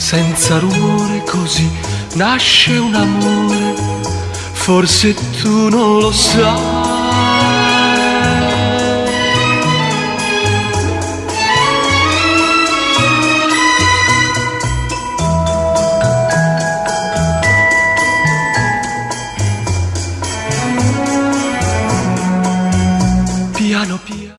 senza rumore così nasce un amore, forse tu non lo sai.